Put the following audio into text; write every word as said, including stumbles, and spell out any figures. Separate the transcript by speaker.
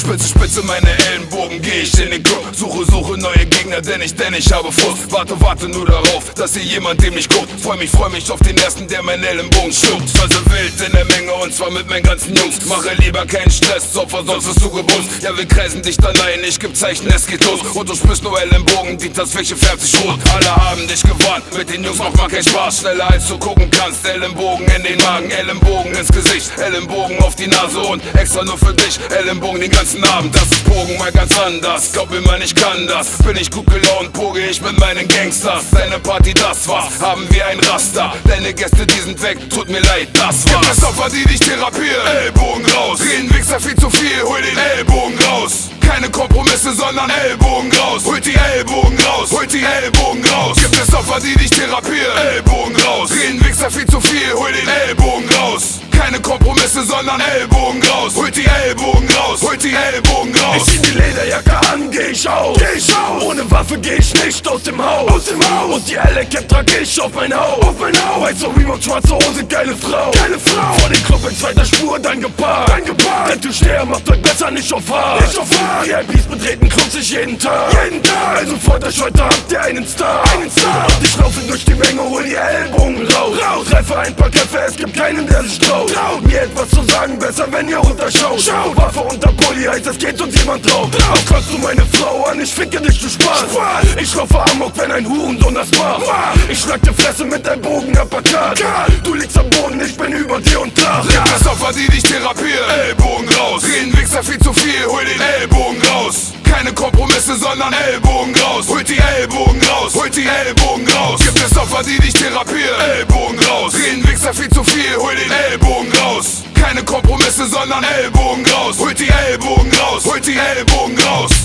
Speaker 1: Spitze, spitze meine Ellenbogen, geh ich in den Club. Suche, suche neue Gegner, denn ich, denn ich habe Frust. Warte, warte nur darauf, dass hier jemand dem nicht guckt. Freu mich, freu mich auf den ersten, der meinen Ellenbogen schluckt. Also wild in der Menge und zwar mit meinen ganzen Jungs. Mache lieber keinen Stress, Opfer, sonst wirst du gebumst. Ja, wir kreisen dich dann ein, ich geb Zeichen, es geht los. Und du spürst nur Ellenbogen, die Tanzfläche färbt sich rot. Alle haben dich gewarnt, mit den Jungs macht man keinen Spaß. Schneller als du gucken kannst, Ellenbogen in den Magen, Ellenbogen ins Gesicht, Ellenbogen auf die Nase und extra nur für dich, Ellenbogen den ganzen Abend. Das ist Bogen mal ganz anders, glaub mir mal, ich kann das. Bin ich gut gelaunt, poge ich mit meinen Gangsters. Deine Party, das war's, haben wir ein Raster. Deine Gäste, die sind weg, tut mir leid, das war's. Gibt es Opfer, die dich therapieren, Ellbogen raus. Reden Wichser viel zu viel, hol den Ellbogen raus. Keine Kompromisse, sondern Ellbogen raus. Holt die Ellbogen raus, holt die Ellbogen raus. Gibt es Opfer, die dich therapieren, Ellbogen raus. Reden Wichser viel zu viel, hol den Ellbogen raus. Keine Kompromisse, sondern Ellbogen raus. Holt die Ellbogen raus, holt die Ellbogen raus.
Speaker 2: Ich zieh die Lederjacke an, geh ich aus, geh ich aus. Ohne Waffe geh ich nicht aus dem Haus, aus dem Haus. Und die helle Cap trag ich auf mein Haus, auf mein Haus. Weißer Reebok, schwarze Hose, geile Frau, geile Frau. Vor den Club in zweiter Spur, dann geparkt, dann geparkt. Der Türsteher macht euch besser nicht auf hart, nicht auf hart. V I Ps betreten Clubs sich jeden Tag, jeden Tag. Also freut euch, heute habt ihr einen Star, einen Star. Und ich laufe durch die Menge, hol die Ellbogen raus, raus. Treffe ein paar Köpfe, es gibt keinen, der sich traut. Mir etwas zu sagen, besser wenn ihr runterschaut. Schau, Waffe unter Pulli, heißt es geht uns jemand drauf. Auch kannst du meine Frau an, ich ficke dich, du Spaß. Ich laufe Amok, wenn ein Hurensohn das macht. Ich schlag dir Fresse mit deinem Bogen, Uppercut. Du liegst am Boden, ich bin über dir und lach.
Speaker 1: Gibt es Opfer, die dich therapieren, Ellbogen raus. Reden Wichser viel zu viel, hol den Ellbogen raus. Keine Kompromisse, sondern Ellbogen raus. Holt die Ellbogen raus, holt die Ellbogen raus. Gibt es Opfer, die dich therapieren, Ellbogen raus. Reden Wichser viel zu viel, hol den Ellbogen raus. Keine Kompromisse, sondern Ellbogen raus. Holt die Ellbogen raus, holt die Ellbogen raus.